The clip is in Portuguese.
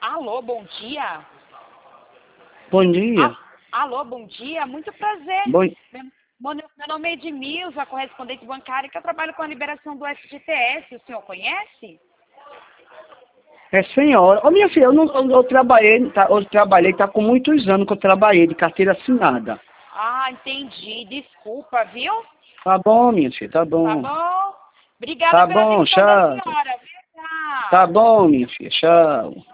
Alô, bom dia. Bom dia. Alô, bom dia. Muito prazer. Bom... Meu nome é Edmilza, correspondente bancária, que eu trabalho com a liberação do FGTS. O senhor conhece? É, senhora. Ô, minha filha, eu trabalhei, tá com muitos anos que eu trabalhei de carteira assinada. Ah, entendi. Desculpa, viu? Tá bom, minha filha, tá Tá bom. bom? Obrigada Tá pela bom, atenção da tchau. senhora, viu? Tá Tchau. bom, minha filha, tchau.